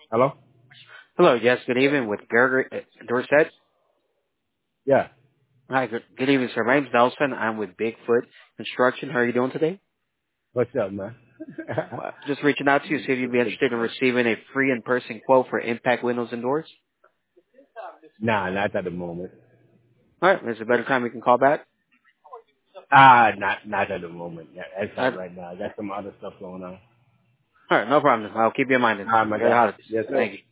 Hello? Hello, yes, good evening with Gregory Dorset. Yeah. Hi, good evening, sir. My name's Nelson. I'm with Bigfoot Construction. How are you doing today? What's up, man? Just reaching out to you, see if you'd be interested in receiving a free in-person quote for impact windows and doors. Nah, not at the moment. All right, is a better time we can call back? Not at the moment. That's All not right, right now. I got some other stuff going on. all right, no problem. I'll keep you in mind. All right, my Enjoy the guy. holidays. Yes, sir. Thank you.